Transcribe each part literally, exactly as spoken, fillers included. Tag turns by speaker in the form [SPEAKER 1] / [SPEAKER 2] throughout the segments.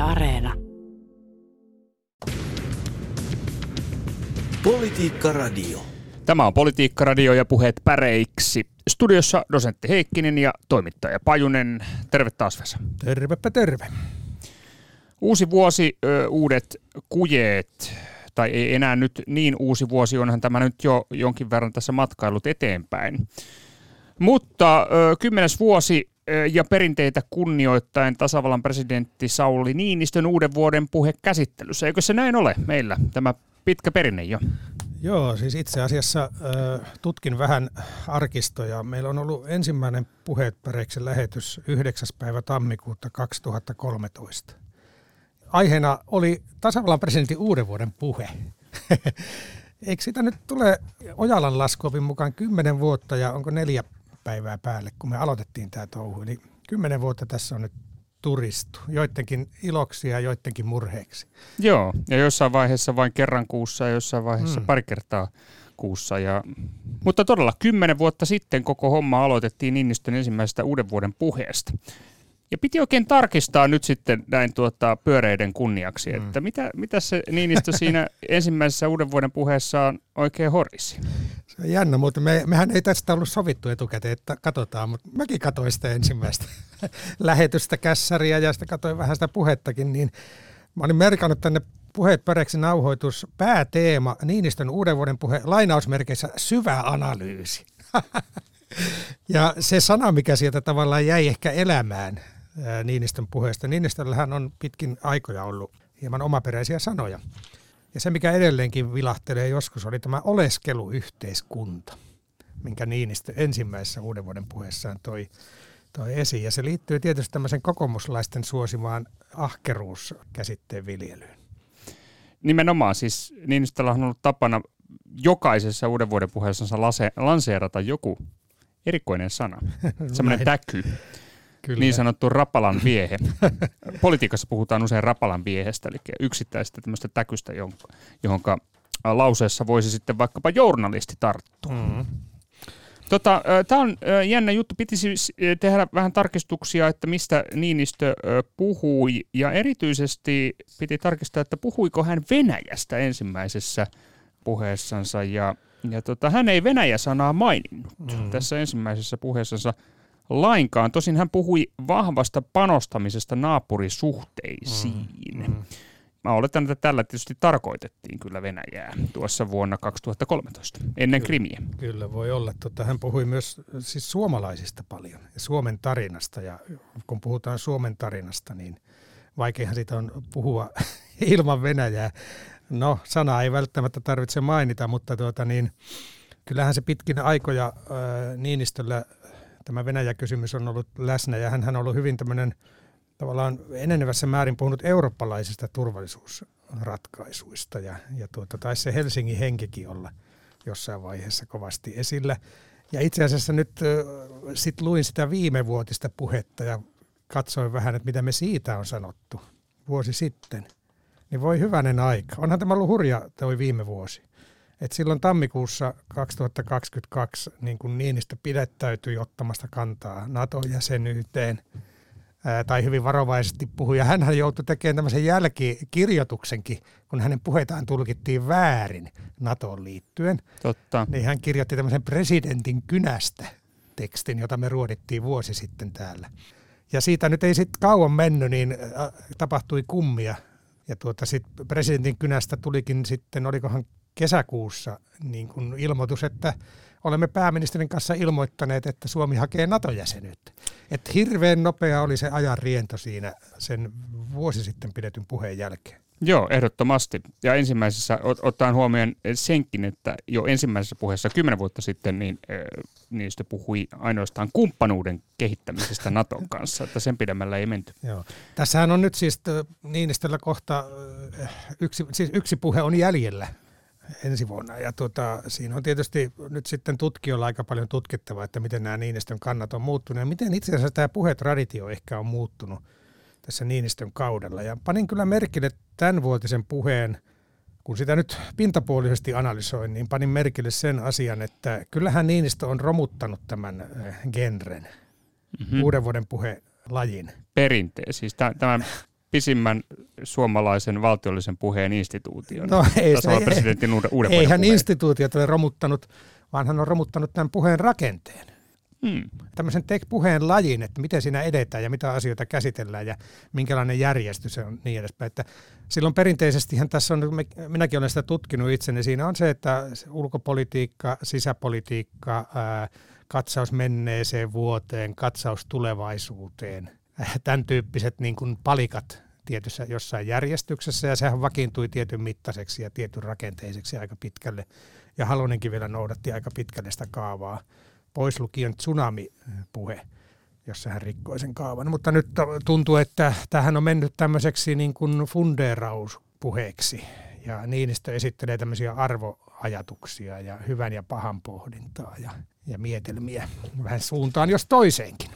[SPEAKER 1] Areena.
[SPEAKER 2] Politiikka Radio.
[SPEAKER 3] Tämä on Politiikka Radio ja puheet päreiksi. Studiossa dosentti Heikkinen ja toimittaja Pajunen. Terve taas, Vesa.
[SPEAKER 4] Tervepä terve.
[SPEAKER 3] Uusi vuosi, ö, uudet kujeet, tai ei enää nyt niin uusi vuosi, onhan tämä nyt jo jonkin verran tässä matkailut eteenpäin. Mutta ö, kymmenes vuosi ö, ja perinteitä kunnioittaen tasavallan presidentti Sauli Niinistön uuden vuoden puhe käsittelyssä. Eikö se näin ole meillä, tämä pitkä perinne jo?
[SPEAKER 4] Joo, siis itse asiassa äh, tutkin vähän arkistoja. Meillä on ollut ensimmäinen Puheet päreiksi lähetys yhdeksäs päivä tammikuuta kaksituhattakolmetoista. Aiheena oli tasavallan presidentin uuden vuoden puhe. Eikö sitä nyt tule Ojalan laskuopin mukaan kymmenen vuotta ja onko neljä päivää päälle, kun me aloitettiin tämä touhu. Eli kymmenen vuotta tässä on nyt turistu, joidenkin iloksi ja joidenkin murheeksi.
[SPEAKER 3] Joo, ja jossain vaiheessa vain kerran kuussa ja jossain vaiheessa
[SPEAKER 4] Mm.
[SPEAKER 3] pari kertaa kuussa. Ja... Mutta todella kymmenen vuotta sitten koko homma aloitettiin Niinistön ensimmäisestä uuden vuoden puheesta. Ja piti oikein tarkistaa nyt sitten näin tuota pyöreiden kunniaksi,
[SPEAKER 4] Mm.
[SPEAKER 3] että mitä, mitä se Niinistö siinä ensimmäisessä uuden vuoden puheessaan oikein horisi.
[SPEAKER 4] Se on jännä, mutta me, mehän ei tästä ollut sovittu etukäteen, että katsotaan, mutta mäkin katsoin sitä ensimmäistä lähetystä kässäriä ja sitten katsoin vähän sitä puhettakin, niin mä olin merkannut tänne Puheet päreiksi nauhoitus pääteema Niinistön uuden vuoden puhe lainausmerkeissä syvä analyysi. Ja se sana, mikä sieltä tavallaan jäi ehkä elämään ää, Niinistön puheesta, Niinistöllähän on pitkin aikoja ollut hieman omaperäisiä sanoja. Ja se, mikä edelleenkin vilahtelee joskus, oli tämä oleskeluyhteiskunta, minkä Niinistö ensimmäisessä uuden vuoden puheessaan toi, toi esiin. Ja se liittyy tietysti tämmöisen kokoomuslaisten suosimaan ahkeruuskäsitteen viljelyyn.
[SPEAKER 3] Nimenomaan, siis Niinistöllä on ollut tapana jokaisessa uuden vuoden puheessansa lase, lanseerata joku erikoinen sana, semmoinen täky.
[SPEAKER 4] Kyllä.
[SPEAKER 3] Niin sanottu rapalan viehe. Politiikassa puhutaan usein rapalan viehestä, eli yksittäistä tämmöistä täkystä, johonka lauseessa voisi sitten vaikkapa journalisti tarttua.
[SPEAKER 4] Mm.
[SPEAKER 3] Tota, tämä on jännä juttu. Piti siis tehdä vähän tarkistuksia, että mistä Niinistö puhui, ja erityisesti piti tarkistaa, että puhuiko hän Venäjästä ensimmäisessä puheessansa, ja, ja tota, hän ei Venäjä-sanaa maininnut mm. tässä ensimmäisessä puheessansa lainkaan. Tosin hän puhui vahvasta panostamisesta naapurisuhteisiin. Mm, mm. Mä oletan, että tällä tietysti tarkoitettiin kyllä Venäjää tuossa vuonna kaksituhattakolmetoista, ennen
[SPEAKER 4] Kyllä,
[SPEAKER 3] Krimiä.
[SPEAKER 4] Kyllä voi olla. Tota, hän puhui myös siis suomalaisista paljon ja Suomen tarinasta. Ja kun puhutaan Suomen tarinasta, niin vaikeahan siitä on puhua ilman Venäjää. No, sanaa ei välttämättä tarvitse mainita, mutta tuota, niin, kyllähän se pitkin aikoja ää, Niinistöllä tämä Venäjä-kysymys on ollut läsnä, ja hän on ollut hyvin tämmöinen tavallaan enenevässä määrin puhunut eurooppalaisista turvallisuusratkaisuista, ja, ja tuota, taisi se Helsingin henkikin olla jossain vaiheessa kovasti esillä. Ja itse asiassa nyt äh, sit luin sitä viimevuotista puhetta ja katsoin vähän, että mitä me siitä on sanottu vuosi sitten. Niin voi hyvänen aika. Onhan tämä ollut hurja toi viime vuosi. Et silloin tammikuussa kaksituhattakaksikymmentäkaksi niin kun Niinistö pidättäytyi ottamasta kantaa NATO-jäsenyyteen, ää, tai hyvin varovaisesti puhui. Ja hänhän joutui tekemään tämmöisen jälkikirjoituksenkin, kun hänen puheitaan tulkittiin väärin NATOon liittyen.
[SPEAKER 3] Totta.
[SPEAKER 4] Niin hän kirjoitti tämmöisen presidentin kynästä tekstin, jota me ruodittiin vuosi sitten täällä. Ja siitä nyt ei sitten kauan mennyt, niin ä, tapahtui kummia. Ja tuota sitten presidentin kynästä tulikin sitten, olikohan kesäkuussa niin kuin ilmoitus, että olemme pääministerin kanssa ilmoittaneet, että Suomi hakee NATO-jäsenyyttä. Että hirveän nopea oli se ajan riento siinä sen vuosi sitten pidetyn puheen jälkeen.
[SPEAKER 3] Joo, ehdottomasti. Ja ensimmäisessä, ottaen huomioon senkin, että jo ensimmäisessä puheessa kymmenen vuotta sitten, niin äh, niistä puhui ainoastaan kumppanuuden kehittämisestä Naton kanssa, että sen pidemmällä ei menty.
[SPEAKER 4] Joo. Tässähän on nyt siis Niinistöllä kohta yksi, siis yksi puhe on jäljellä ensi vuonna. Ja tuota, siinä on tietysti nyt sitten tutkijoilla aika paljon tutkittavaa, että miten nämä Niinistön kannat on muuttunut ja miten itse asiassa tämä puhetraditio ehkä on muuttunut tässä Niinistön kaudella. Ja panin kyllä merkille tämänvuotisen puheen, kun sitä nyt pintapuolisesti analysoin, niin panin merkille sen asian, että kyllähän Niinistö on romuttanut tämän genren, mm-hmm. uuden vuoden puhelajin.
[SPEAKER 3] Perinteen, siis tämän pisimmän suomalaisen valtiollisen puheen instituution.
[SPEAKER 4] No ei se,
[SPEAKER 3] presidentin uuden, uuden
[SPEAKER 4] eihän
[SPEAKER 3] puheen.
[SPEAKER 4] instituutiot ole romuttanut, vaan hän on romuttanut tämän puheen rakenteen.
[SPEAKER 3] Hmm.
[SPEAKER 4] Tämmöisen te- puheen lajin, että miten siinä edetään ja mitä asioita käsitellään ja minkälainen järjestys se on niin edespäin. Että silloin perinteisestihän tässä on, minäkin olen sitä tutkinut itseni, siinä on se, että ulkopolitiikka, sisäpolitiikka, ää, katsaus menneeseen vuoteen, katsaus tulevaisuuteen, tämän tyyppiset niin kuin palikat tietyssä jossain järjestyksessä, ja sehän vakiintui tietyn mittaiseksi ja tietyn rakenteiseksi aika pitkälle, ja Halonenkin vielä noudatti aika pitkälle sitä kaavaa, pois lukien tsunami-puhe, jossa hän rikkoi sen kaavan. Mutta nyt tuntuu, että tämähän on mennyt tämmöiseksi niin kuin fundeerauspuheeksi, ja Niinistö esittelee tämmöisiä arvoajatuksia ja hyvän ja pahan pohdintaa ja, ja mietelmiä vähän suuntaan jos toiseenkin.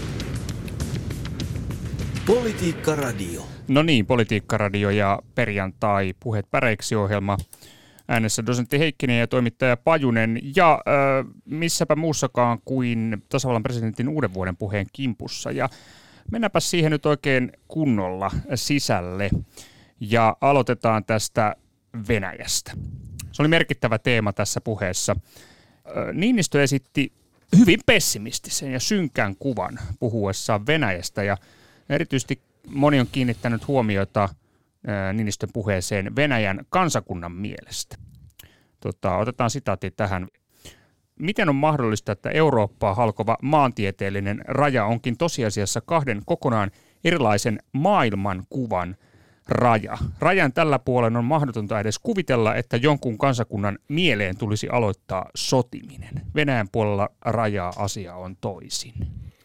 [SPEAKER 1] Politiikka Radio.
[SPEAKER 3] No niin, Politiikka Radio ja perjantai Puheet päreiksi -ohjelma. Äänessä dosentti Heikkinen ja toimittaja Pajunen ja äh, missäpä muussakaan kuin tasavallan presidentin uuden vuoden puheen kimpussa. Ja mennäänpä siihen nyt oikein kunnolla sisälle ja aloitetaan tästä Venäjästä. Se oli merkittävä teema tässä puheessa. Äh, Niinistö esitti hyvin pessimistisen ja synkän kuvan puhuessaan Venäjästä ja erityisesti moni on kiinnittänyt huomiota Niinistön puheeseen Venäjän kansakunnan mielestä. Tota, otetaan sitaatti tähän. Miten on mahdollista, että Eurooppaa halkova maantieteellinen raja onkin tosiasiassa kahden kokonaan erilaisen maailmankuvan raja? Rajan tällä puolen on mahdotonta edes kuvitella, että jonkun kansakunnan mieleen tulisi aloittaa sotiminen. Venäjän puolella rajaa asia on toisin.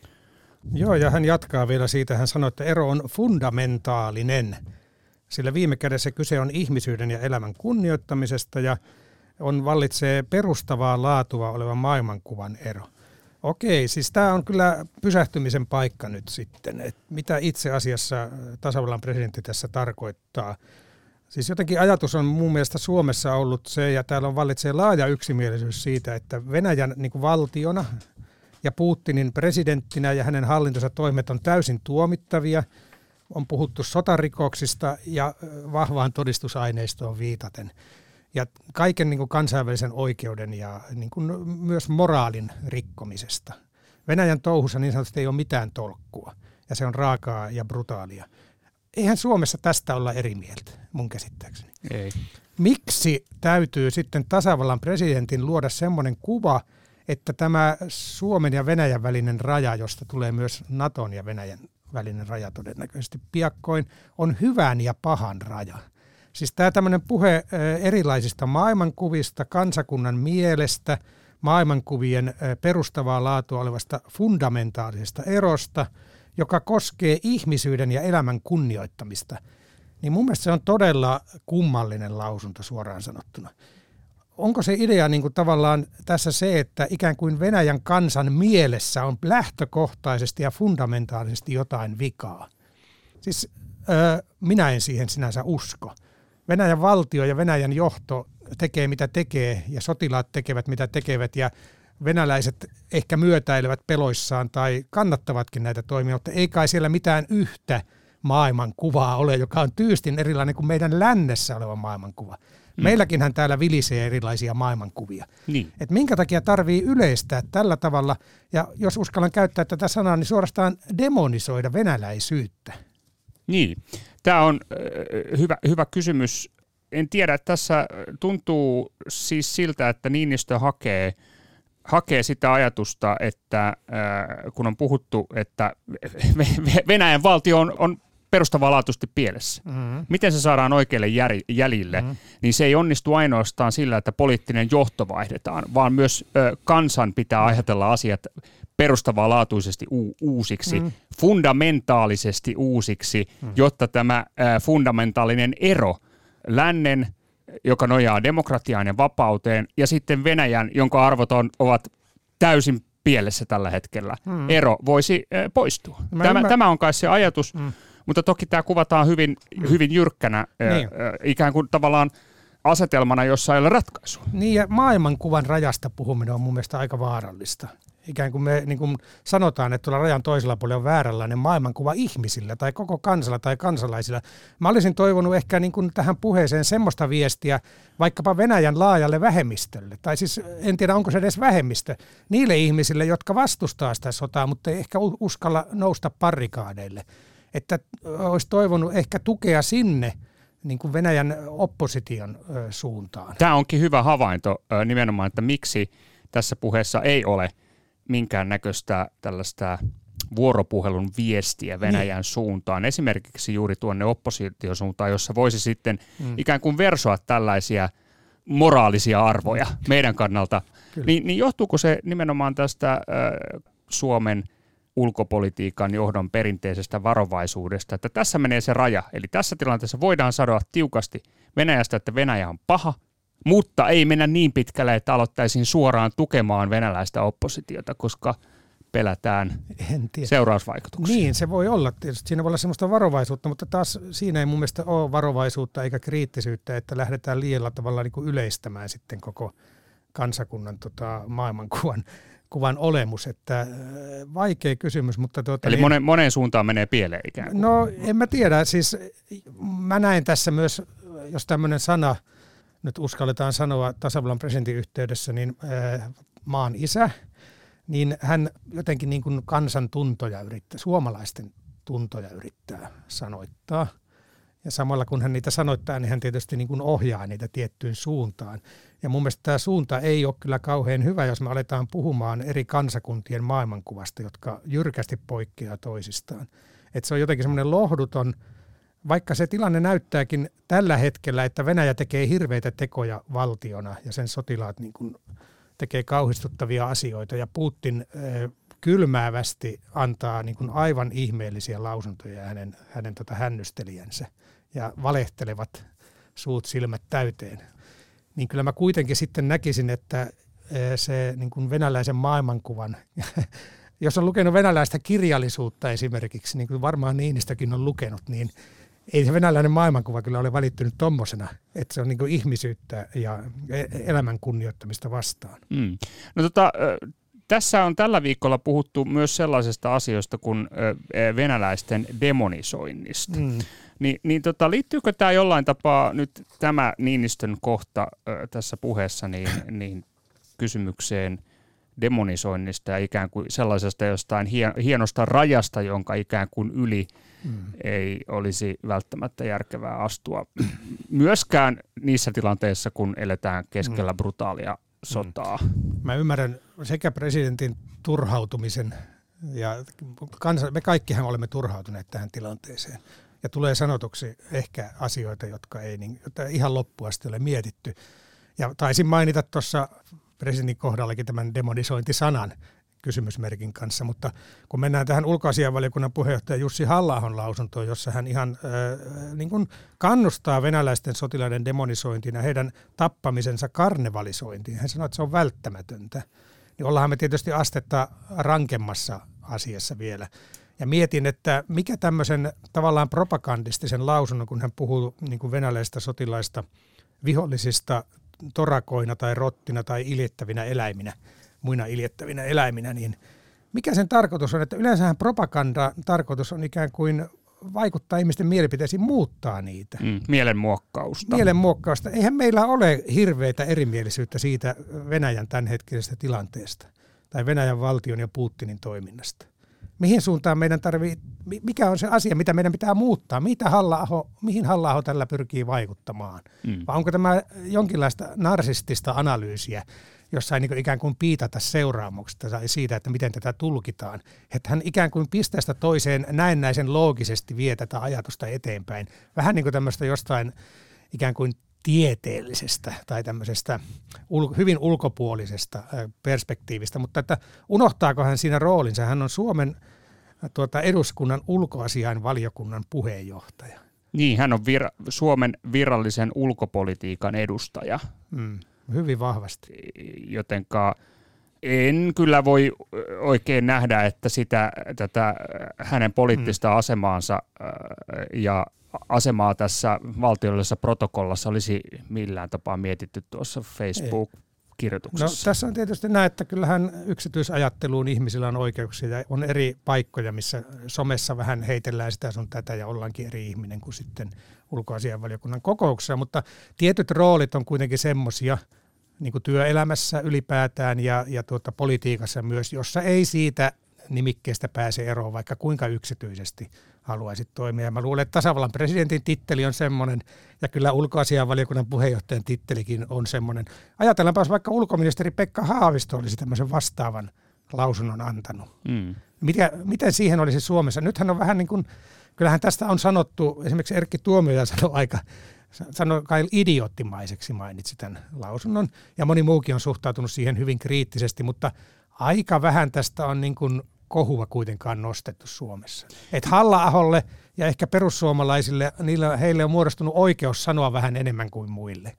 [SPEAKER 4] Joo, ja hän jatkaa vielä siitä, hän sanoi, että ero on fundamentaalinen, sillä viime kädessä kyse on ihmisyyden ja elämän kunnioittamisesta ja on vallitsee perustavaa laatua oleva maailmankuvan ero. Okei, siis tämä on kyllä pysähtymisen paikka nyt sitten, että mitä itse asiassa tasavallan presidentti tässä tarkoittaa. Siis jotenkin ajatus on mun mielestä Suomessa ollut se, ja täällä on vallitsee laaja yksimielisyys siitä, että Venäjän niin kuin valtiona ja Putinin presidenttinä ja hänen hallintonsa toimet on täysin tuomittavia. On puhuttu sotarikoksista ja vahvaan todistusaineistoon viitaten. Ja kaiken niin kuin kansainvälisen oikeuden ja niin kuin myös moraalin rikkomisesta. Venäjän touhussa niin sanotusti ei ole mitään tolkkua ja se on raakaa ja brutaalia. Eihän Suomessa tästä olla eri mieltä, mun käsittääkseni.
[SPEAKER 3] Ei.
[SPEAKER 4] Miksi täytyy sitten tasavallan presidentin luoda semmoinen kuva, että tämä Suomen ja Venäjän välinen raja, josta tulee myös Naton ja Venäjän välinen raja todennäköisesti piakkoin, on hyvän ja pahan raja. Siis tämä tämmöinen puhe erilaisista maailmankuvista, kansakunnan mielestä, maailmankuvien perustavaa laatua olevasta fundamentaalisesta erosta, joka koskee ihmisyyden ja elämän kunnioittamista, niin mun mielestä se on todella kummallinen lausunto suoraan sanottuna. Onko se idea niin kuin tavallaan tässä se, että ikään kuin Venäjän kansan mielessä on lähtökohtaisesti ja fundamentaalisesti jotain vikaa? Siis öö, minä en siihen sinänsä usko. Venäjän valtio ja Venäjän johto tekee mitä tekee ja sotilaat tekevät mitä tekevät ja venäläiset ehkä myötäilevät peloissaan tai kannattavatkin näitä toimia, mutta ei kai siellä mitään yhtä maailmankuvaa ole, joka on tyystin erilainen kuin meidän lännessä oleva maailmankuva. Mm. Meilläkinhän täällä vilisee erilaisia maailmankuvia.
[SPEAKER 3] Niin.
[SPEAKER 4] Et minkä takia tarvii yleistää tällä tavalla, ja jos uskallan käyttää tätä sanaa, niin suorastaan demonisoida venäläisyyttä.
[SPEAKER 3] Niin, tämä on äh, hyvä, hyvä kysymys. En tiedä, tässä tuntuu siis siltä, että Niinistö hakee, hakee sitä ajatusta, että äh, kun on puhuttu, että Venäjän valtio on, on perustavanlaatuisesti pielessä. Mm-hmm. Miten se saadaan oikealle jäljille, mm-hmm. niin se ei onnistu ainoastaan sillä, että poliittinen johto vaihdetaan, vaan myös ö, kansan pitää ajatella asiat perustavanlaatuisesti u- uusiksi, mm-hmm. fundamentaalisesti uusiksi, mm-hmm. jotta tämä ö, fundamentaalinen ero lännen, joka nojaa demokratiaan ja vapauteen, ja sitten Venäjän, jonka arvot on, ovat täysin pielessä tällä hetkellä, mm-hmm. ero voisi ö, poistua. Tämä, mä... tämä on kai se ajatus. Mm. Mutta toki tämä kuvataan hyvin, hyvin jyrkkänä, niin. ikään kuin tavallaan asetelmana, jossa ei ole ratkaisua.
[SPEAKER 4] Niin, ja maailmankuvan rajasta puhuminen on mun mielestä aika vaarallista. ikään kuin me niin kuin sanotaan, että tuolla rajan toisella puolella on vääränlainen maailmankuva ihmisillä tai koko kansalla tai kansalaisilla. Mä olisin toivonut ehkä niin kuin tähän puheeseen semmoista viestiä vaikkapa Venäjän laajalle vähemmistölle, tai siis en tiedä onko se edes vähemmistö, niille ihmisille, jotka vastustaa sitä sotaa, mutta ei ehkä uskalla nousta parrikaadeille. Että olisi toivonut ehkä tukea sinne niin kuin Venäjän opposition ö, suuntaan.
[SPEAKER 3] Tämä onkin hyvä havainto nimenomaan, että miksi tässä puheessa ei ole minkäännäköistä tällaista vuoropuhelun viestiä Venäjän niin. suuntaan, esimerkiksi juuri tuonne oppositiosuuntaan, jossa voisi sitten mm. ikään kuin versoa tällaisia moraalisia arvoja meidän kannalta. Ni, niin johtuuko se nimenomaan tästä äh, Suomen ulkopolitiikan johdon perinteisestä varovaisuudesta, että tässä menee se raja, eli tässä tilanteessa voidaan sanoa tiukasti Venäjästä, että Venäjä on paha, mutta ei mennä niin pitkälle, että aloittaisin suoraan tukemaan venäläistä oppositiota, koska pelätään seurausvaikutuksia.
[SPEAKER 4] Niin, se voi olla. Tietysti siinä voi olla sellaista varovaisuutta, mutta taas siinä ei mun mielestä ole varovaisuutta eikä kriittisyyttä, että lähdetään liialla tavalla niin kuin yleistämään sitten koko kansakunnan tota, maailmankuvan kuvan olemus. Että vaikea kysymys, mutta... Tuota,
[SPEAKER 3] Eli
[SPEAKER 4] niin,
[SPEAKER 3] monen, moneen suuntaan menee pieleen ikään kuin.
[SPEAKER 4] No en mä tiedä. Siis mä näen tässä myös, jos tämmöinen sana nyt uskalletaan sanoa tasavallan presidentin yhteydessä, niin äh, maan isä, niin hän jotenkin niin kuin kansan tuntoja yrittää, suomalaisten tuntoja yrittää sanoittaa. Ja samalla kun hän niitä sanoittaa, niin hän tietysti niin kuin ohjaa niitä tiettyyn suuntaan. Ja mun mielestä tämä suunta ei ole kyllä kauhean hyvä, jos me aletaan puhumaan eri kansakuntien maailmankuvasta, jotka jyrkästi poikkeaa toisistaan. Että se on jotenkin semmoinen lohduton, vaikka se tilanne näyttääkin tällä hetkellä, että Venäjä tekee hirveitä tekoja valtiona ja sen sotilaat niin kuin tekee kauhistuttavia asioita ja Putin äh, kylmäävästi antaa niin kuin aivan ihmeellisiä lausuntoja hänen, hänen tota hännystelijänsä ja valehtelevat suut silmät täyteen. Niin kyllä mä kuitenkin sitten näkisin, että äh, se niin kuin venäläisen maailmankuvan, jos on lukenut venäläistä kirjallisuutta esimerkiksi, niin kuin varmaan Niinistökin on lukenut, niin ei se venäläinen maailmankuva kyllä ole välittynyt tommosena, että se on niin kuin ihmisyyttä ja elämän kunnioittamista vastaan.
[SPEAKER 3] Mm. No tota, tässä on tällä viikolla puhuttu myös sellaisesta asioista kuin venäläisten demonisoinnista. Mm. Ni, niin tota, liittyykö tämä jollain tapaa nyt tämä Niinistön kohta tässä puheessa niin, niin kysymykseen demonisoinnista ja ikään kuin sellaisesta jostain hienosta rajasta, jonka ikään kuin yli mm. ei olisi välttämättä järkevää astua myöskään niissä tilanteissa, kun eletään keskellä mm. brutaalia sotaa.
[SPEAKER 4] Mm. Mä ymmärrän sekä presidentin turhautumisen ja kansa, me kaikkihan olemme turhautuneet tähän tilanteeseen. Ja tulee sanotuksi ehkä asioita, jotka ei niin, ihan loppuun asti ole mietitty. Ja taisin mainita tuossa presidentin kohdallakin tämän demonisointisanan kysymysmerkin kanssa, mutta kun mennään tähän ulkoasiainvaliokunnan puheenjohtaja Jussi Halla-ahon lausuntoon, jossa hän ihan äh, niin kuin kannustaa venäläisten sotilaiden demonisointiin ja heidän tappamisensa karnevalisointiin. Hän sanoo, että se on välttämätöntä. Niin ollaanhan me tietysti astetta rankemmassa asiassa vielä. Ja mietin, että mikä tämmöisen tavallaan propagandistisen lausunnon, kun hän puhuu niin kuin venäläisistä sotilaista vihollisista torakoina tai rottina tai iljettävinä eläiminä, muina iljettävinä eläiminä, niin mikä sen tarkoitus on? Että yleensähän propaganda tarkoitus on ikään kuin vaikuttaa ihmisten mielipiteisiin, muuttaa niitä.
[SPEAKER 3] Mm, mielenmuokkausta.
[SPEAKER 4] Mielenmuokkausta. Eihän meillä ole hirveitä erimielisyyttä siitä Venäjän tämänhetkisestä tilanteesta tai Venäjän valtion ja Putinin toiminnasta. Mihin suuntaan meidän tarvii, mikä on se asia, mitä meidän pitää muuttaa? Mitä Halla-aho, mihin Halla-aho tällä pyrkii vaikuttamaan? Mm. Vai onko tämä jonkinlaista narsistista analyysiä, jossa ei niin ikään kuin piitata seuraamuksesta tai siitä, että miten tätä tulkitaan? Että hän ikään kuin pisteestä toiseen näennäisen loogisesti vie tätä ajatusta eteenpäin. Vähän niin kuin tämmöistä jostain ikään kuin tieteellisestä tai tämmöisestä ul- hyvin ulkopuolisesta perspektiivistä, mutta että unohtaako hän siinä roolinsa? Hän on Suomen tuota, eduskunnan ulkoasiainvaliokunnan puheenjohtaja.
[SPEAKER 3] Niin, hän on vir- Suomen virallisen ulkopolitiikan edustaja.
[SPEAKER 4] Mm, hyvin vahvasti.
[SPEAKER 3] Jotenka en kyllä voi oikein nähdä, että sitä, tätä hänen poliittista mm. asemaansa ja asemaa tässä valtiollisessa protokollassa olisi millään tapaa mietitty tuossa Facebook Facebook-kirjoituksessa?
[SPEAKER 4] No, tässä on tietysti näin, että kyllähän yksityisajatteluun ihmisillä on oikeuksia ja on eri paikkoja, missä somessa vähän heitellään sitä sun tätä ja ollaankin eri ihminen kuin sitten ulkoasiainvaliokunnan kokouksessa, mutta tietyt roolit on kuitenkin semmoisia, niin kuin työelämässä ylipäätään ja, ja tuota, politiikassa myös, jossa ei siitä nimikkeestä pääse eroon, vaikka kuinka yksityisesti haluaisit toimia. Mä luulen, että tasavallan presidentin titteli on semmoinen, ja kyllä ulkoasiainvaliokunnan puheenjohtajan tittelikin on semmoinen. Ajatellaanpa, vaikka ulkoministeri Pekka Haavisto olisi tämmöisen vastaavan lausunnon antanut. Mm. Miten, miten siihen olisi Suomessa? Nythän on vähän niin kuin, kyllähän tästä on sanottu, esimerkiksi Erkki Tuomioja sanoi aika, sanoi kai idioottimaiseksi mainitsi tämän lausunnon, ja moni muukin on suhtautunut siihen hyvin kriittisesti, mutta aika vähän tästä on niin kuin kohua kuitenkaan nostettu Suomessa. Että Halla-aholle ja ehkä perussuomalaisille, niillä, heille on muodostunut oikeus sanoa vähän enemmän kuin muille.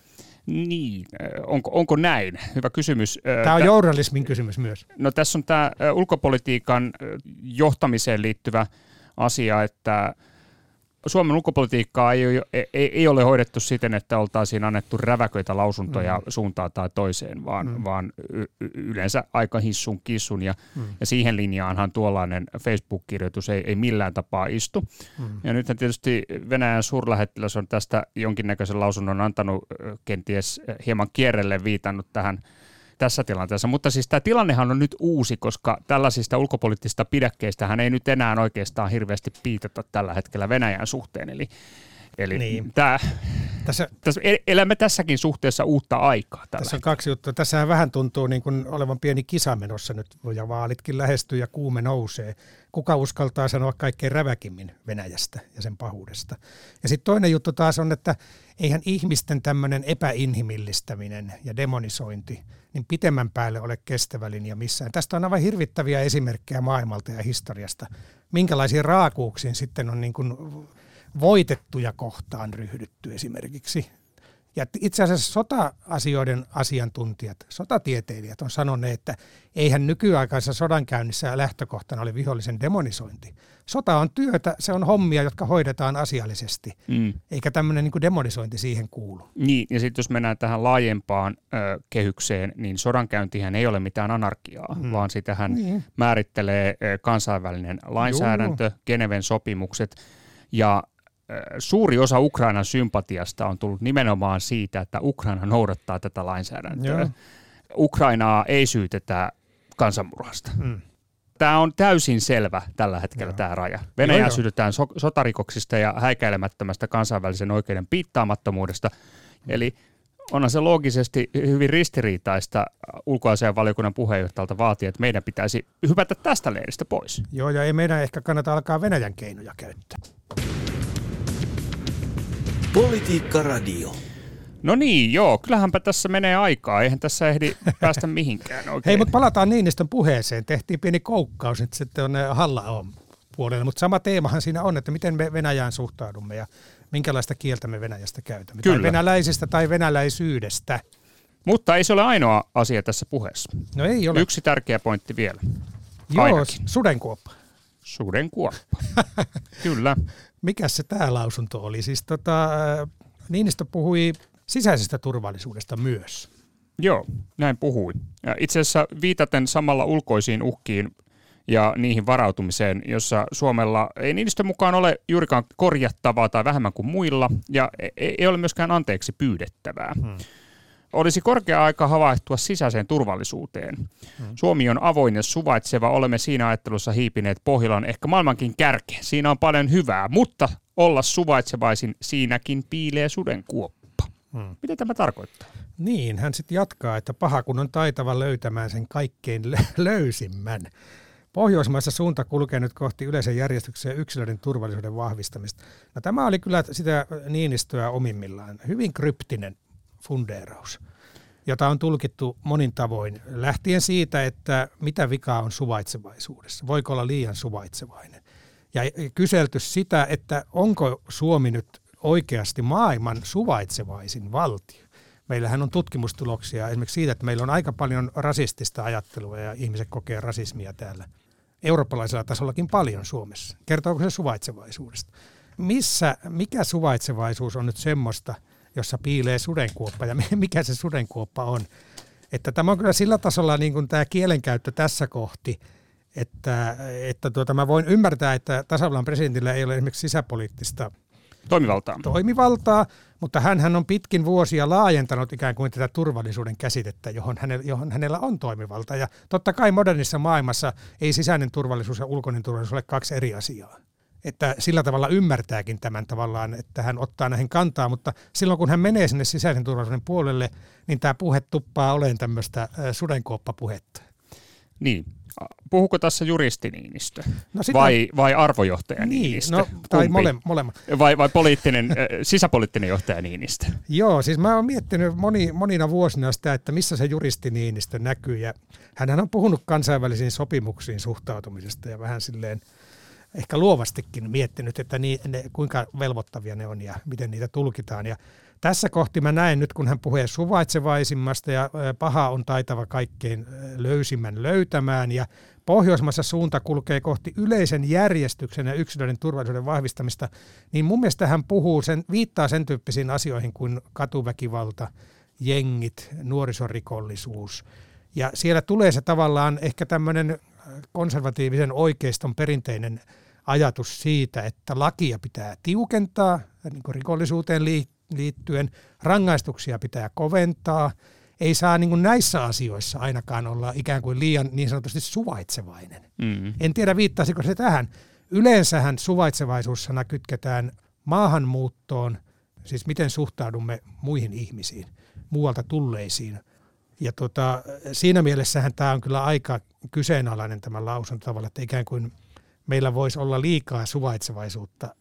[SPEAKER 3] Niin, onko, onko näin? Hyvä kysymys.
[SPEAKER 4] Tämä on journalismin kysymys myös.
[SPEAKER 3] No tässä on tämä ulkopolitiikan johtamiseen liittyvä asia, että Suomen ulkopolitiikkaa ei, ei, ei ole hoidettu siten, että oltaisiin annettu räväköitä lausuntoja mm. suuntaan tai toiseen, vaan, mm. vaan y- yleensä aika hissun kissun. Ja, mm. ja siihen linjaanhan tuollainen Facebook-kirjoitus ei, ei millään tapaa istu. Mm. Ja nythän tietysti Venäjän suurlähettiläs on tästä jonkinnäköisen lausunnon antanut, kenties hieman kierrelle viitannut tähän tässä tilanteessa. Mutta siis tämä tilannehan on nyt uusi, koska tällaisista ulkopoliittisista pidäkkeistähän ei nyt enää oikeastaan hirveästi piitata tällä hetkellä Venäjän suhteen. Eli, eli niin. tämä, tässä, tässä, elämme tässäkin suhteessa uutta aikaa.
[SPEAKER 4] Tässä
[SPEAKER 3] hetkellä.
[SPEAKER 4] on kaksi juttua. Tässähän vähän tuntuu niin kuin olevan pieni kisa menossa nyt, ja vaalitkin lähestyy ja kuume nousee. Kuka uskaltaa sanoa kaikkein räväkimmin Venäjästä ja sen pahuudesta? Ja sitten toinen juttu taas on, että eihän ihmisten tämmöinen epäinhimillistäminen ja demonisointi niin pitemmän päälle ole kestävä linja missään. Tästä on aivan hirvittäviä esimerkkejä maailmalta ja historiasta. Minkälaisiin raakuuksiin sitten on niin kuin voitettuja kohtaan ryhdytty esimerkiksi. Ja itse asiassa sota-asioiden asiantuntijat, sotatieteilijät on sanoneet, että eihän nykyaikaisessa sodankäynnissä lähtökohtana ole vihollisen demonisointi. Sota on työtä, se on hommia, jotka hoidetaan asiallisesti, mm. eikä tämmöinen niin kuin demonisointi siihen kuulu.
[SPEAKER 3] Niin, ja sitten jos mennään tähän laajempaan ö, kehykseen, niin sodankäyntihän ei ole mitään anarkiaa, mm. vaan sitähän niin. määrittelee ö, kansainvälinen lainsäädäntö, Juu. Geneven sopimukset, ja suuri osa Ukrainan sympatiasta on tullut nimenomaan siitä, että Ukraina noudattaa tätä lainsäädäntöä. Joo. Ukrainaa ei syytetä kansanmurhasta. Mm. Tämä on täysin selvä tällä hetkellä Joo. tämä raja. Venäjää syytetään so- sotarikoksista ja häikäilemättömästä kansainvälisen oikeuden piittaamattomuudesta. Mm. Eli onhan se loogisesti hyvin ristiriitaista ulkoasiainvaliokunnan puheenjohtajalta vaatia, että meidän pitäisi hypätä tästä leiristä pois.
[SPEAKER 4] Joo, ja ei meidän ehkä kannata alkaa Venäjän keinoja käyttää.
[SPEAKER 1] Politiikka Radio.
[SPEAKER 3] No niin, joo, kyllähänpä tässä menee aikaa, eihän tässä ehdi päästä mihinkään oikein.
[SPEAKER 4] Hei, mutta palataan Niinistön puheeseen. Tehtiin pieni koukkaus nyt sitten Halla-ahon puolelle, mutta sama teemahan siinä on, että miten me Venäjään suhtaudumme ja minkälaista kieltä me Venäjästä käytämme. Kyllä. Tai venäläisistä tai venäläisyydestä.
[SPEAKER 3] Mutta ei se ole ainoa asia tässä puheessa.
[SPEAKER 4] No ei ole.
[SPEAKER 3] Yksi tärkeä pointti vielä.
[SPEAKER 4] Joo,
[SPEAKER 3] ainakin.
[SPEAKER 4] sudenkuoppa.
[SPEAKER 3] Sudenkuoppa, kyllä.
[SPEAKER 4] Mikäs se tämä lausunto oli? Siis tota, Niinistö puhui sisäisestä turvallisuudesta myös.
[SPEAKER 3] Joo, näin puhui. Ja itse asiassa viitaten samalla ulkoisiin uhkiin ja niihin varautumiseen, jossa Suomella ei Niinistön mukaan ole juurikaan korjattavaa tai vähemmän kuin muilla, ja ei ole myöskään anteeksi pyydettävää. Hmm. Olisi korkea aika havaihtua sisäiseen turvallisuuteen. Hmm. Suomi on avoin ja suvaitseva, olemme siinä ajattelussa hiipineet Pohjolan ehkä maailmankin kärkeen. Siinä on paljon hyvää, mutta olla suvaitsevaisin siinäkin piilee sudenkuoppa. Hmm. Mitä tämä tarkoittaa?
[SPEAKER 4] Niin, hän sitten jatkaa, että paha kun on taitava löytämään sen kaikkein löysimmän. Pohjoismaissa suunta kulkee nyt kohti yleisen järjestyksen ja yksilöiden turvallisuuden vahvistamista. No, tämä oli kyllä sitä Niinistöä omimmillaan. Hyvin kryptinen fundeeraus, jota on tulkittu monin tavoin, lähtien siitä, että mitä vikaa on suvaitsevaisuudessa. Voiko olla liian suvaitsevainen? Ja kyselty sitä, että onko Suomi nyt oikeasti maailman suvaitsevaisin valtio. Meillähän on tutkimustuloksia esimerkiksi siitä, että meillä on aika paljon rasistista ajattelua ja ihmiset kokee rasismia täällä eurooppalaisella tasollakin paljon Suomessa. Kertooko se suvaitsevaisuudesta? Missä, mikä suvaitsevaisuus on nyt semmoista, jossa piilee sudenkuoppa ja mikä se sudenkuoppa on? Että tämä on kyllä sillä tasolla niin kuin tämä kielenkäyttö tässä kohti, että, että tuota, mä voin ymmärtää, että tasavallan presidentillä ei ole esimerkiksi sisäpoliittista
[SPEAKER 3] Toimivaltaa.
[SPEAKER 4] toimivaltaa, mutta hänhän on pitkin vuosia laajentanut ikään kuin tätä turvallisuuden käsitettä, johon hänellä, johon hänellä on toimivalta. Ja totta kai modernissa maailmassa ei sisäinen turvallisuus ja ulkoinen turvallisuus ole kaksi eri asiaa. Että sillä tavalla ymmärtääkin tämän tavallaan, että hän ottaa näihin kantaa, mutta silloin kun hän menee sinne sisäisen turvallisuuden puolelle, niin tämä puhe tuppaa olemaan tämmöistä sudenkuoppapuhetta.
[SPEAKER 3] Niin. Puhuuko tässä juristi Niinistö
[SPEAKER 4] no sitä,
[SPEAKER 3] vai, vai arvojohtaja
[SPEAKER 4] niin,
[SPEAKER 3] Niinistö?
[SPEAKER 4] No, tai mole, molemmat.
[SPEAKER 3] Vai, vai poliittinen, äh, sisäpoliittinen johtaja Niinistö?
[SPEAKER 4] Joo, siis mä oon miettinyt moni, monina vuosina sitä, että missä se juristi Niinistö näkyy. Ja hänhän on puhunut kansainvälisiin sopimuksiin suhtautumisesta ja vähän silleen ehkä luovastikin miettinyt, että ni, ne, kuinka velvoittavia ne on ja miten niitä tulkitaan. Ja tässä kohti mä näen nyt, kun hän puhuu suvaitsevaisimmasta ja paha on taitava kaikkein löysimmän löytämään ja Pohjoismaissa suunta kulkee kohti yleisen järjestyksen ja yksilöiden turvallisuuden vahvistamista, niin mun mielestä hän puhuu, sen, viittaa sen tyyppisiin asioihin kuin katuväkivalta, jengit, nuorisorikollisuus. Ja siellä tulee se tavallaan ehkä tämmöinen konservatiivisen oikeiston perinteinen ajatus siitä, että lakia pitää tiukentaa niin kuin rikollisuuteen liittyen, rangaistuksia pitää koventaa, ei saa niin kuin näissä asioissa ainakaan olla ikään kuin liian niin sanotusti suvaitsevainen. Mm-hmm. En tiedä viittasiko se tähän. Yleensähän suvaitsevaisuussana kytketään maahanmuuttoon, siis miten suhtaudumme muihin ihmisiin, muualta tulleisiin. Ja tota, siinä mielessähän tämä on kyllä aika kyseenalainen tämä lausunto tavalla, että ikään kuin meillä voisi olla liikaa suvaitsevaisuutta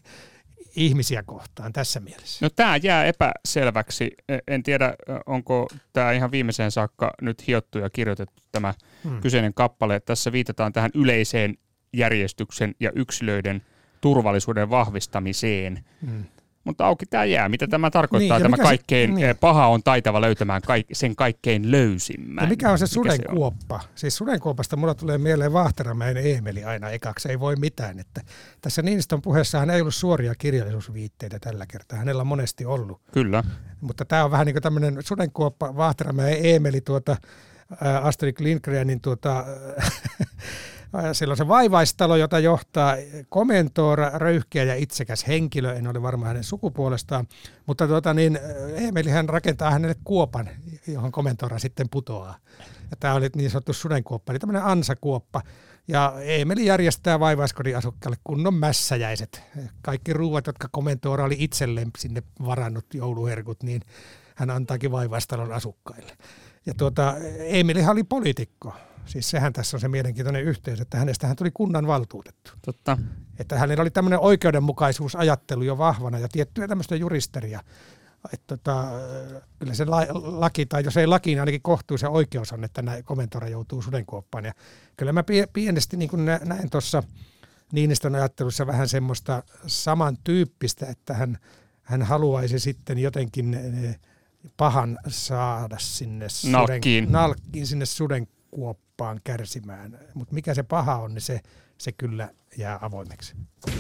[SPEAKER 4] ihmisiä kohtaan tässä mielessä.
[SPEAKER 3] No tämä jää epäselväksi. En tiedä, onko tämä ihan viimeiseen saakka nyt hiottu ja kirjoitettu tämä hmm. kyseinen kappale. Tässä viitataan tähän yleiseen järjestyksen ja yksilöiden turvallisuuden vahvistamiseen. Hmm. Mutta auki tämä jää. Mitä tämä tarkoittaa? Niin, tämä kaikkein se, niin. paha on taitava löytämään kaik, sen kaikkein löysimmän.
[SPEAKER 4] Ja mikä on se sudenkuoppa? Se siis sudenkuopasta mulla tulee mieleen Vahteramäen Eemeli aina ekaksi. Ei voi mitään. Että tässä Niinistön puheessahan ei ollut suoria kirjallisuusviitteitä tällä kertaa. Hänellä on monesti ollut.
[SPEAKER 3] Kyllä.
[SPEAKER 4] Mutta tämä on vähän niin kuin tämmöinen sudenkuoppa Vahteramäen Eemeli tuota Astrid Lindgrenin tuota... Siellä on se vaivaistalo, jota johtaa komentoora, röyhkeä ja itsekäs henkilö, en ole varma hänen sukupuolestaan, mutta tuota niin, Eemelihän rakentaa hänelle kuopan, johon komentoora sitten putoaa. Ja tämä oli niin sanottu sudenkuoppa, eli tämmöinen ansakuoppa. Ja Eemeli järjestää vaivaiskodin asukkaille kunnon mässäjäiset. Kaikki ruuat, jotka komentoora oli itselleen sinne varannut jouluherkut, niin hän antaakin vaivaistalon asukkaille. Ja tuota, Eemelihan oli poliitikko. Siis sehän tässä on se mielenkiintoinen yhteys, että hänestähän tuli kunnan valtuutettu.
[SPEAKER 3] Totta.
[SPEAKER 4] Että hänellä oli tämmöinen oikeudenmukaisuusajattelu jo vahvana ja tiettyä tämmöistä juristeria. Että tota, kyllä se laki, tai jos ei laki, niin ainakin kohtuus ja oikeus on, että komentoora joutuu sudenkuoppaan. Ja kyllä mä pienesti niin kuin näen tuossa Niinistön ajattelussa vähän semmoista samantyyppistä, että hän, hän haluaisi sitten jotenkin pahan saada sinne
[SPEAKER 3] nalkkiin,
[SPEAKER 4] suden, nalkkiin sinne sudenkuoppaan kärsimään. Mutta mikä se paha on, niin se, se kyllä jää avoimeksi.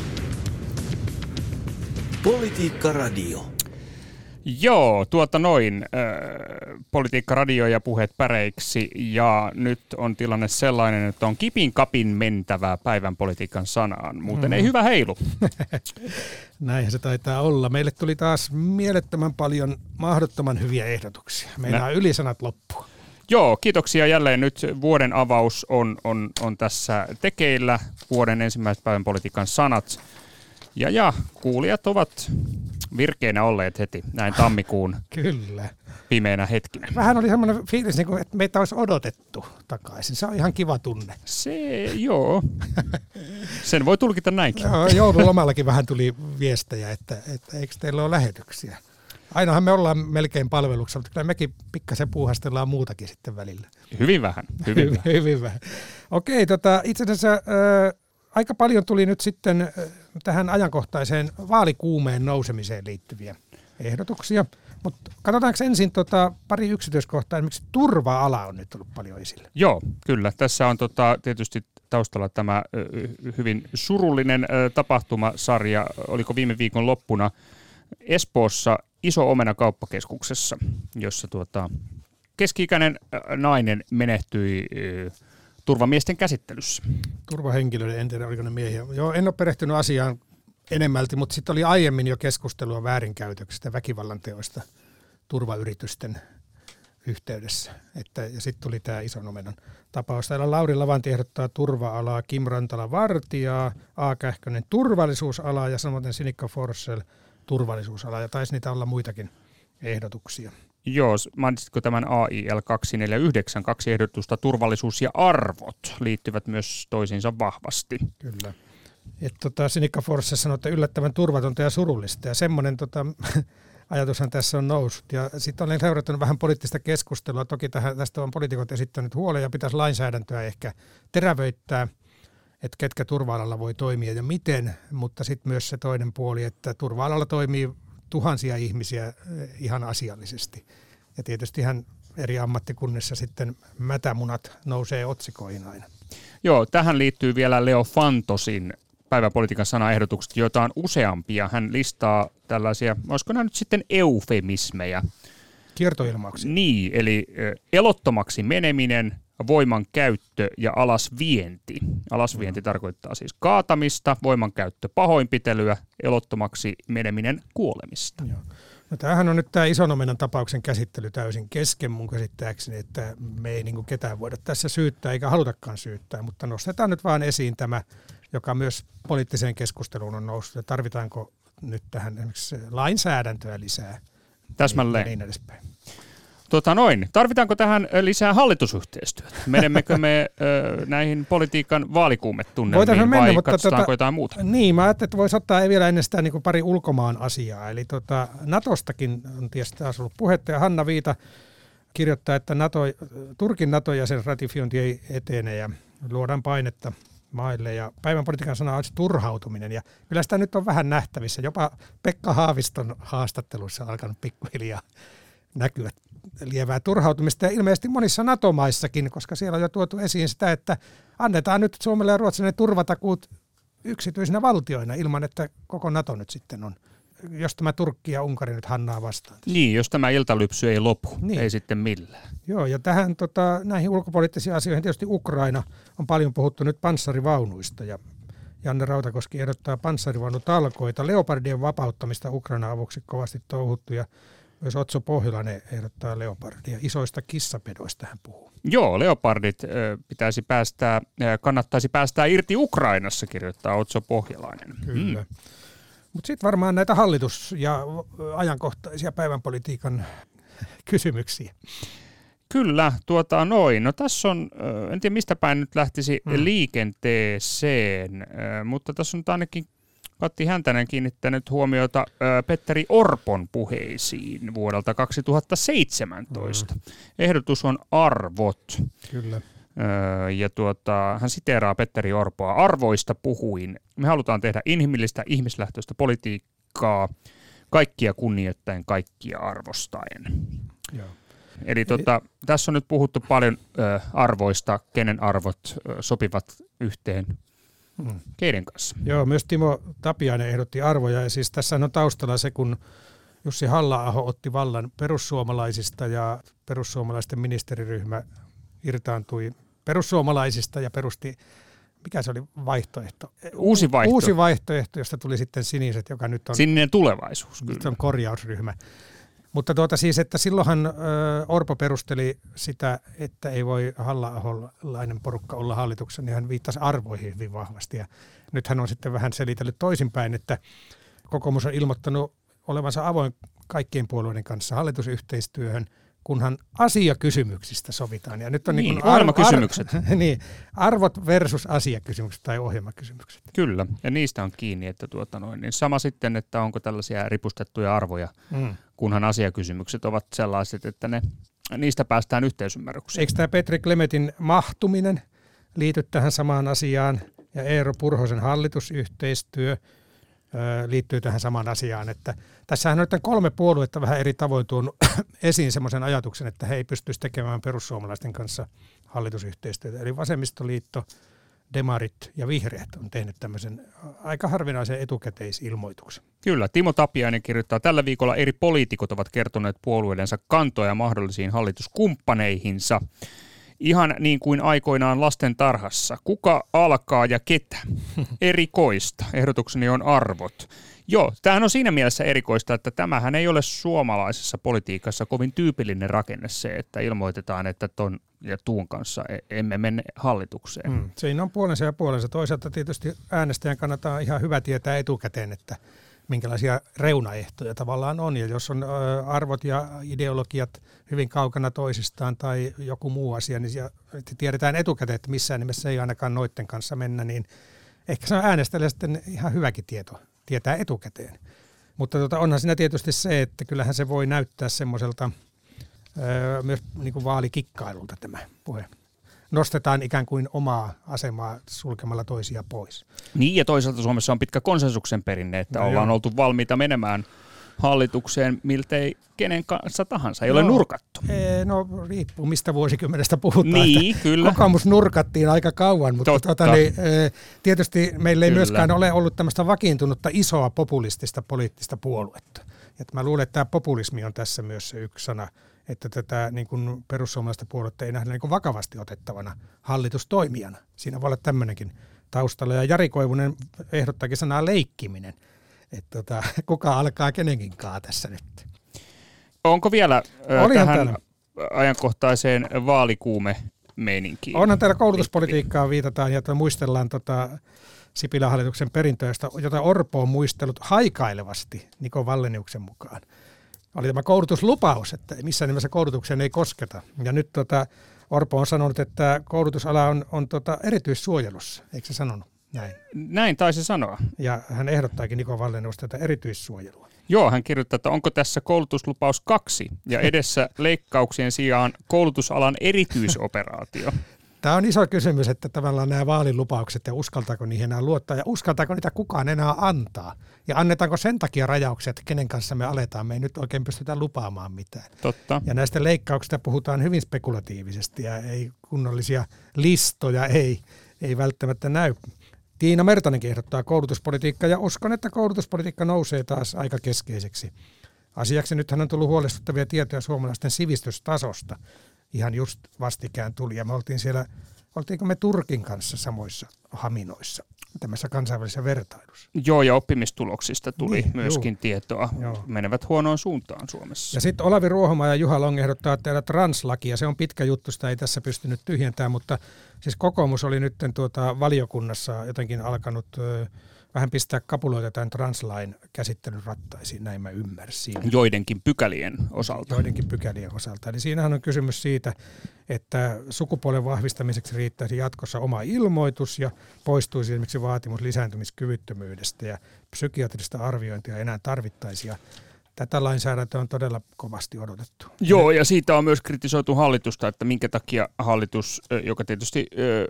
[SPEAKER 1] Politiikka Radio.
[SPEAKER 3] Joo, tuota noin. Äh, Politiikka Radio ja puheet päreiksi. Ja nyt on tilanne sellainen, että on kipin kapin mentävää päivän politiikan sanaan. Muuten mm. ei hyvä heilu.
[SPEAKER 4] Näinhän se taitaa olla. Meille tuli taas mielettömän paljon mahdottoman hyviä ehdotuksia. Meillä on ylisanat loppu.
[SPEAKER 3] Joo, kiitoksia jälleen. Nyt vuoden avaus on, on, on tässä tekeillä. Vuoden ensimmäiset päivän politiikan sanat. Ja, ja kuulijat ovat virkeinä olleet heti näin tammikuun
[SPEAKER 4] Kyllä.
[SPEAKER 3] pimeänä hetkinä.
[SPEAKER 4] Vähän oli semmoinen fiilis, että meitä olisi odotettu takaisin. Se on ihan kiva tunne.
[SPEAKER 3] Se, joo. Sen voi tulkita näinkin.
[SPEAKER 4] Joo, joululomallakin vähän tuli viestejä, että, että eikö teillä ole lähetyksiä. Ainahan me ollaan melkein palveluksessa, mutta kyllä mekin pikkasen puuhastellaan muutakin sitten välillä.
[SPEAKER 3] Hyvin vähän. Hyvin vähän.
[SPEAKER 4] hyvin vähän. Okei, tota, itse asiassa äh, aika paljon tuli nyt sitten äh, tähän ajankohtaiseen vaalikuumeen nousemiseen liittyviä ehdotuksia. Mutta katsotaanko ensin tota, pari yksityiskohtaa, esimerkiksi turva-ala on nyt ollut paljon esillä.
[SPEAKER 3] Joo, kyllä. Tässä on tota, tietysti taustalla tämä ö, hyvin surullinen ö, tapahtumasarja. Oliko viime viikon loppuna Espoossa Iso Omena kauppakeskuksessa, jossa tuota, keski-ikäinen nainen menehtyi turvamiesten käsittelyssä.
[SPEAKER 4] Turvahenkilöiden, en tiedä oliko ne miehiä. Joo, en ole perehtynyt asiaan enemmälti, mutta sitten oli aiemmin jo keskustelua väärinkäytöksistä ja väkivallan teoista turvayritysten yhteydessä. Että, ja sitten tuli tämä Ison omenan tapaus. Täällä Lauri Lavanti ehdottaa turva-alaa, Kim Rantala vartijaa, A. Kähkönen turvallisuusalaa ja samoin Sinikka Forssell turvallisuusalaa. Ja taisi niitä olla muitakin ehdotuksia.
[SPEAKER 3] Joo, mainitsitko tämän A I L kaksisataaneljäkymmentäyhdeksän, kaksi ehdotusta, turvallisuus ja arvot liittyvät myös toisiinsa vahvasti.
[SPEAKER 4] Kyllä. Et tota, Sinikka Forssell sanoi, että yllättävän turvatonta ja surullista ja semmoinen tota, ajatushan tässä on noussut. Ja sitten olen seurannut vähän poliittista keskustelua. Toki tähän, tästä on poliitikot esittänyt huolen ja pitäisi lainsäädäntöä ehkä terävöittää, että ketkä turva-alalla voi toimia ja miten, mutta sitten myös se toinen puoli, että turva-alalla toimii tuhansia ihmisiä ihan asiallisesti. Ja tietysti ihan eri ammattikunnissa sitten mätämunat nousee otsikoihin aina.
[SPEAKER 3] Joo, tähän liittyy vielä Leo Fantosin päiväpolitiikan sanaehdotukset, joita on useampia. Hän listaa tällaisia, olisiko nämä nyt sitten eufemismeja?
[SPEAKER 4] Kiertoilmauksia.
[SPEAKER 3] Niin, eli elottomaksi meneminen, voiman käyttö ja alasvienti. Alasvienti mm. tarkoittaa siis kaatamista, voimankäyttö pahoinpitelyä, elottomaksi meneminen kuolemista.
[SPEAKER 4] Joo. No tämähän on nyt tämä Ison omenan tapauksen käsittely täysin kesken mun käsittääkseni, että me ei niin kuin ketään voida tässä syyttää eikä halutakaan syyttää, mutta nostetaan nyt vaan esiin tämä, joka myös poliittiseen keskusteluun on noussut, ja tarvitaanko nyt tähän esimerkiksi lainsäädäntöä lisää.
[SPEAKER 3] Täsmälleen.
[SPEAKER 4] Niin edespäin.
[SPEAKER 3] Tota noin. Tarvitaanko tähän lisää hallitusyhteistyötä? Menemmekö me ö, näihin politiikan vaalikuumetunnelmiin vai mennä, katsotaanko tota, jotain muuta?
[SPEAKER 4] Niin, mä ajattelin, että voisi ottaa vielä ennen sitä niin kuin pari ulkomaan asiaa. Eli tota, Natostakin on tietysti taas ollut puhetta, ja Hanna Viita kirjoittaa, että NATO, Turkin NATO-jäsen ratifiointi ei etene ja luodaan painetta maille. Ja päivän politiikan sana on turhautuminen. Ja kyllä sitä nyt on vähän nähtävissä. Jopa Pekka Haaviston haastatteluissa on alkanut pikkuhiljaa näkyä lievää turhautumista ja ilmeisesti monissa NATO-maissakin, koska siellä on jo tuotu esiin sitä, että annetaan nyt Suomelle ja Ruotsille turvatakuut yksityisinä valtioina ilman, että koko NATO nyt sitten on, jos tämä Turkki ja Unkari nyt hannaa vastaan.
[SPEAKER 3] Niin, jos tämä iltalypsy ei lopu,
[SPEAKER 4] niin.
[SPEAKER 3] Ei sitten millään.
[SPEAKER 4] Joo, ja tähän, tota, näihin ulkopoliittisiin asioihin tietysti Ukraina on paljon puhuttu nyt panssarivaunuista ja Janne Rautakoski ehdottaa panssarivaunutalkoita, leopardien vapauttamista Ukraina avuksi kovasti touhuttu ja myös Otso Pohjolainen ehdottaa leopardia. Isoista kissapedoista hän puhuu.
[SPEAKER 3] Joo, leopardit pitäisi päästää, kannattaisi päästää irti Ukrainassa, kirjoittaa Otso Pohjalainen.
[SPEAKER 4] Kyllä. Mm. Mutta sitten varmaan näitä hallitus- ja ajankohtaisia päivänpolitiikan kysymyksiä.
[SPEAKER 3] Kyllä, tuota noin. No tässä on, en tiedä mistä päin nyt lähtisi mm. liikenteeseen, mutta tässä on nyt ainakin Katti Häntänen kiinnittänyt huomiota ö, Petteri Orpon puheisiin vuodelta kaksituhattaseitsemäntoista. Mm. Ehdotus on arvot.
[SPEAKER 4] Kyllä.
[SPEAKER 3] Ö, ja tuota, hän siteeraa Petteri Orpoa. Arvoista puhuin. Me halutaan tehdä inhimillistä, ihmislähtöistä politiikkaa, kaikkia kunnioittaen, kaikkia arvostaen. Joo. Eli tuota, Eli tässä on nyt puhuttu paljon ö, arvoista, kenen arvot ö, sopivat yhteen. Hmm. Keiden kanssa?
[SPEAKER 4] Joo, myös Timo Tapiainen ehdotti arvoja, ja siis tässä on taustalla se, kun Jussi Halla-aho otti vallan perussuomalaisista ja perussuomalaisten ministeriryhmä irtaantui perussuomalaisista ja perusti, mikä se oli vaihtoehto?
[SPEAKER 3] Uusi vaihtoehto.
[SPEAKER 4] Uusi vaihtoehto, josta tuli sitten siniset, joka nyt on
[SPEAKER 3] sininen tulevaisuus.
[SPEAKER 4] Nyt on korjausryhmä. Mutta tuota siis, että silloinhan ö, Orpo perusteli sitä, että ei voi Halla-aholainen porukka olla hallituksessa, niin hän viittasi arvoihin hyvin vahvasti. Ja nyt hän on sitten vähän selitellyt toisinpäin, että kokoomus on ilmoittanut olevansa avoin kaikkien puolueiden kanssa hallitusyhteistyöhön, kunhan asiakysymyksistä sovitaan. Ja nyt on niin, niin
[SPEAKER 3] ohjelmakysymykset.
[SPEAKER 4] Ar- niin, arvot versus asiakysymykset tai ohjelmakysymykset.
[SPEAKER 3] Kyllä, ja niistä on kiinni, että tuota noin, niin sama sitten, että onko tällaisia ripustettuja arvoja, mm. kunhan asiakysymykset ovat sellaiset, että ne, niistä päästään yhteisymmärrykseen.
[SPEAKER 4] Eikö tämä Petri Klemetin mahtuminen liity tähän samaan asiaan ja Eero Purhosen hallitusyhteistyö liittyy tähän samaan asiaan, että tässähän on kolme puoluetta vähän eri tavoin tuonut esiin semmoisen ajatuksen, että he ei pystyisi tekemään perussuomalaisten kanssa hallitusyhteistyötä. Eli Vasemmistoliitto, demarit ja vihreät on tehnyt tämmöisen aika harvinaisen etukäteisilmoituksen.
[SPEAKER 3] Kyllä, Timo Tapiainen kirjoittaa, tällä viikolla eri poliitikot ovat kertoneet puolueidensa kantoja mahdollisiin hallituskumppaneihinsa. Ihan niin kuin aikoinaan lasten tarhassa. Kuka alkaa ja ketä? Erikoista. Ehdotukseni on arvot. Joo, tämähän on siinä mielessä erikoista, että tämähän ei ole suomalaisessa politiikassa kovin tyypillinen rakenne se, että ilmoitetaan, että ton ja tuun kanssa emme mene hallitukseen.
[SPEAKER 4] Hmm. Siinä on puolensa ja puolensa. Toisaalta tietysti äänestäjän kannattaa ihan hyvä tietää etukäteen, että minkälaisia reunaehtoja tavallaan on. Ja jos on arvot ja ideologiat hyvin kaukana toisistaan tai joku muu asia, niin tiedetään etukäteen, että missään nimessä ei ainakaan noitten kanssa mennä, niin ehkä se on äänestäjälle sitten ihan hyväkin tieto, tietää etukäteen. Mutta tota, onhan siinä tietysti se, että kyllähän se voi näyttää semmoiselta öö, myös niin kuin vaalikikkailulta tämä puhe. Nostetaan ikään kuin omaa asemaa sulkemalla toisia pois.
[SPEAKER 3] Niin, ja toisaalta Suomessa on pitkä konsensuksen perinne, että no ollaan joo. oltu valmiita menemään hallitukseen miltei kenen kanssa tahansa, ei no, ole nurkattu.
[SPEAKER 4] Ee, no riippuu mistä vuosikymmenestä puhutaan.
[SPEAKER 3] Niin, kyllä.
[SPEAKER 4] Kokoomus nurkattiin aika kauan, mutta tuota, niin, e, tietysti meillä ei kyllä. myöskään ole ollut tämmöistä vakiintunutta isoa populistista poliittista puoluetta. Et mä luulen, että tämä populismi on tässä myös se yksi sana, että tätä niin kuin perussuomalaista puoluetta ei nähdä niin kuin vakavasti otettavana hallitustoimijana. Siinä voi olla tämmöinenkin taustalla. Ja Jari Koivunen ehdottaakin sanaa leikkiminen. Että tota, kuka alkaa kenenkinkaan tässä nyt.
[SPEAKER 3] Onko vielä ö, tähän
[SPEAKER 4] täällä
[SPEAKER 3] ajankohtaiseen vaalikuume-meininkiin?
[SPEAKER 4] Onhan täällä koulutuspolitiikkaa viitataan ja muistellaan tota Sipilän hallituksen perintöistä, jota Orpo on muistellut haikailevasti Niko Walleniuksen mukaan. Oli tämä koulutuslupaus, että missään nimessä koulutukseen ei kosketa. Ja nyt tota, Orpo on sanonut, että koulutusala on, on tota erityissuojelussa. Eikö se sanonut näin?
[SPEAKER 3] Näin taisi sanoa.
[SPEAKER 4] Ja hän ehdottaakin Niko Walleniusta tätä erityissuojelua.
[SPEAKER 3] Joo, hän kirjoittaa, että onko tässä koulutuslupaus kaksi ja edessä leikkauksien sijaan koulutusalan erityisoperaatio.
[SPEAKER 4] Tämä on iso kysymys, että tavallaan nämä vaalilupaukset ja uskaltaako niihin enää luottaa ja uskaltaako niitä kukaan enää antaa. Ja annetaanko sen takia rajauksia, että kenen kanssa me aletaan, me ei nyt oikein pystytä lupaamaan mitään.
[SPEAKER 3] Totta.
[SPEAKER 4] Ja näistä leikkauksista puhutaan hyvin spekulatiivisesti ja ei kunnollisia listoja ei, ei välttämättä näy. Tiina Mertanenkin ehdottaa koulutuspolitiikkaa ja uskon, että koulutuspolitiikka nousee taas aika keskeiseksi asiaksi. Nythän on tullut huolestuttavia tietoja suomalaisten sivistystasosta. Ihan just vastikään tuli ja me oltiin siellä, oltiinko me Turkin kanssa samoissa haminoissa tämmöisessä kansainvälisessä vertailussa.
[SPEAKER 3] Joo, ja oppimistuloksista tuli niin, myöskin juu. tietoa.
[SPEAKER 4] Joo.
[SPEAKER 3] Menevät huonoon suuntaan Suomessa.
[SPEAKER 4] Ja sitten Olavi Ruohomaa ja Juha Long ehdottaa tehdä translakia. Se on pitkä juttu, sitä ei tässä pystynyt tyhjentämään, mutta siis kokoomus oli nyt tuota valiokunnassa jotenkin alkanut ö, vähän pistää kapuloita tämän translain käsittelyn rattaisiin, näin mä ymmärsin.
[SPEAKER 3] Joidenkin pykälien osalta.
[SPEAKER 4] Joidenkin pykälien osalta. Eli siinähän on kysymys siitä, että sukupuolen vahvistamiseksi riittäisi jatkossa oma ilmoitus ja poistuisi esimerkiksi vaatimus lisääntymiskyvyttömyydestä ja psykiatrista arviointia enää tarvittaisi. Ja tätä lainsäädäntöä on todella kovasti odotettu.
[SPEAKER 3] Joo, ja siitä on myös kritisoitu hallitusta, että minkä takia hallitus, joka tietysti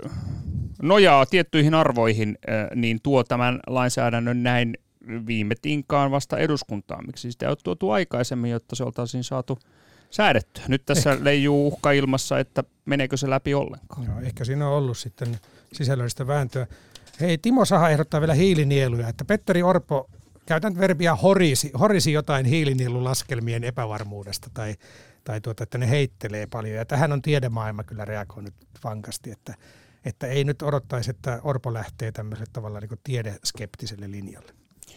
[SPEAKER 3] nojaa tiettyihin arvoihin, niin tuo tämän lainsäädännön näin viime tinkaan vasta eduskuntaan. Miksi sitä ei tuotu aikaisemmin, jotta se oltaisiin saatu säädettyä? Nyt tässä ehkä leijuu uhka ilmassa, että meneekö se läpi ollenkaan.
[SPEAKER 4] Joo, ehkä siinä on ollut sitten sisällöllistä vääntöä. Hei, Timo Saha ehdottaa vielä hiilinieluja, että Petteri Orpo, käytän verbiä horisi, horisi jotain hiilinielulaskelmien epävarmuudesta tai, tai tuota, että ne heittelee paljon. Ja tähän on tiedemaailma kyllä reagoinut vankasti, että, että ei nyt odottaisi, että Orpo lähtee tämmöiselle tavalla niin kuin tiedeskeptiselle linjalle.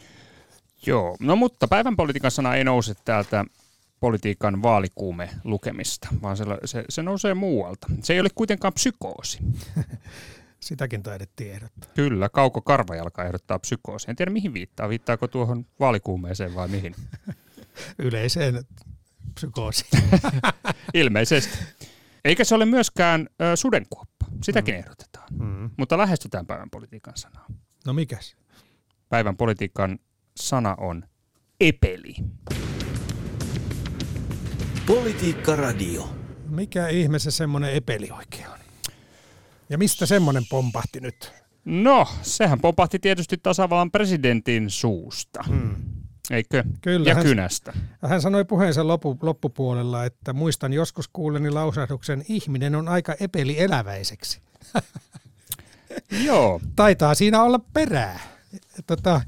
[SPEAKER 3] Joo, no mutta päivän politiikan sana ei nouse täältä politiikan vaalikuume lukemista, vaan se, se, se nousee muualta. Se ei ole kuitenkaan psykoosi.
[SPEAKER 4] Sitäkin taidettiin ehdottaa.
[SPEAKER 3] Kyllä, Kauko Karvajalka ehdottaa psykoosia. En tiedä mihin viittaa. Viittaako tuohon vaalikuumeeseen vai mihin?
[SPEAKER 4] Yleiseen psykoosiin.
[SPEAKER 3] Ilmeisesti. Eikä se ole myöskään ö, sudenkuoppa. Sitäkin mm. ehdotetaan.
[SPEAKER 4] Mm.
[SPEAKER 3] Mutta lähestytään päivän politiikan sanaa.
[SPEAKER 4] No mikäs?
[SPEAKER 3] Päivän politiikan sana on epeli.
[SPEAKER 1] Politiikka Radio.
[SPEAKER 4] Mikä ihme se semmoinen epeli oikein on? Ja mistä semmoinen pompahti nyt?
[SPEAKER 3] No, sehän pompahti tietysti tasavallan presidentin suusta. Hmm. Eikö?
[SPEAKER 4] Kyllä,
[SPEAKER 3] ja
[SPEAKER 4] hän,
[SPEAKER 3] kynästä.
[SPEAKER 4] Hän sanoi puheensa loppu, loppupuolella, että muistan joskus kuuleni lausahduksen, ihminen on aika epeli eläväiseksi.
[SPEAKER 3] Joo.
[SPEAKER 4] Taitaa siinä olla perää. Tota,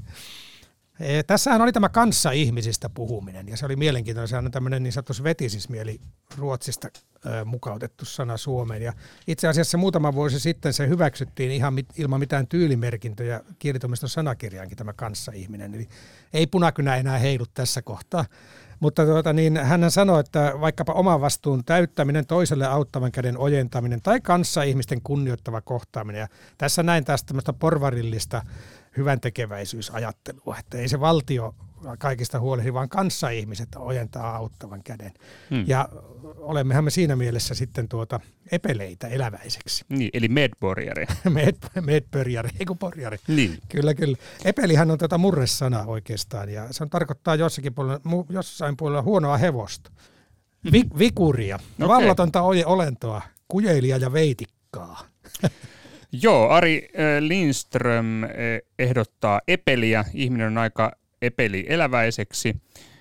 [SPEAKER 4] e, tässähän oli tämä kanssaihmisistä puhuminen, ja se oli mielenkiintoinen. Se on tämmöinen niin sanottu svetisismi, eli Ruotsista ö, mukautettu sana Suomeen. Ja itse asiassa muutama vuosi sitten se hyväksyttiin ihan mit, ilman mitään tyylimerkintöjä kirjoitumiston sanakirjaankin tämä kanssaihminen. Eli ei punakynä enää heilu tässä kohtaa. Mutta tuota, niin, hän sanoi, että vaikkapa oman vastuun täyttäminen, toiselle auttavan käden ojentaminen tai kanssaihmisten kunnioittava kohtaaminen. Ja tässä näin taas tämmöistä porvarillista hyväntekeväisyysajattelua, että ei se valtio kaikista huolehdi, vaan kanssaihmiset ojentaa auttavan käden. Hmm. Ja olemmehan me siinä mielessä sitten tuota epeleitä eläväiseksi.
[SPEAKER 3] Niin, eli medborgare.
[SPEAKER 4] Med, medborgare, ei kun porjari.
[SPEAKER 3] Niin.
[SPEAKER 4] Kyllä, kyllä. Epelihän on tuota murresana oikeastaan, ja se on, tarkoittaa jossakin puolella, jossain puolella huonoa hevosta. Vi, vikuria, okay. Vallatonta olentoa, kujeilija ja veitikkaa.
[SPEAKER 3] Joo, Ari Lindström ehdottaa epeliä. Ihminen on aika epeli eläväiseksi.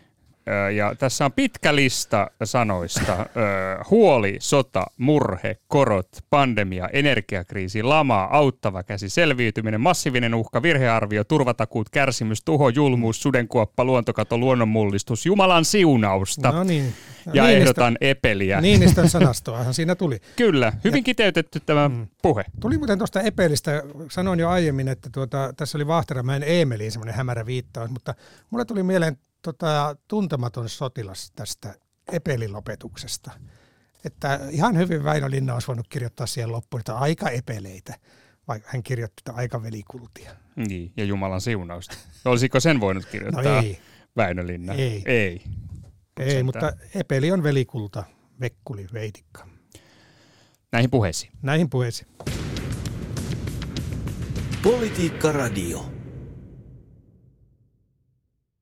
[SPEAKER 3] Ja tässä on pitkä lista sanoista. Huoli, sota, murhe, korot, pandemia, energiakriisi, lama, auttava käsi, selviytyminen, massiivinen uhka, virhearvio, turvatakuut, kärsimys, tuho, julmuus, sudenkuoppa, luontokato, luonnonmullistus, Jumalan siunausta.
[SPEAKER 4] No niin.
[SPEAKER 3] Ja
[SPEAKER 4] Niinistö,
[SPEAKER 3] ehdotan epeliä.
[SPEAKER 4] Niinistön sanastoahan siinä tuli.
[SPEAKER 3] Kyllä, hyvin kiteytetty tämä mm. puhe.
[SPEAKER 4] Tuli muuten tuosta epelistä, sanoin jo aiemmin, että tuota, tässä oli Vaahteramäen Eemeliin semmoinen hämärä viittaus, mutta mulle tuli mieleen tota, tuntematon sotilas tästä epelilopetuksesta. Että ihan hyvin Väinö Linna olisi voinut kirjoittaa siihen loppuun, että aika epeleitä, vaikka hän kirjoitti aika velikultia.
[SPEAKER 3] Niin, ja Jumalan siunausta. Olisiko sen voinut kirjoittaa
[SPEAKER 4] no ei.
[SPEAKER 3] Väinö Linna?
[SPEAKER 4] Ei.
[SPEAKER 3] Ei.
[SPEAKER 4] Ei, Sentään. Mutta epeli on velikulta, vekkuli, veitikka.
[SPEAKER 3] Näihin puheisiin.
[SPEAKER 4] Näihin puheisiin.
[SPEAKER 1] Politiikka Radio.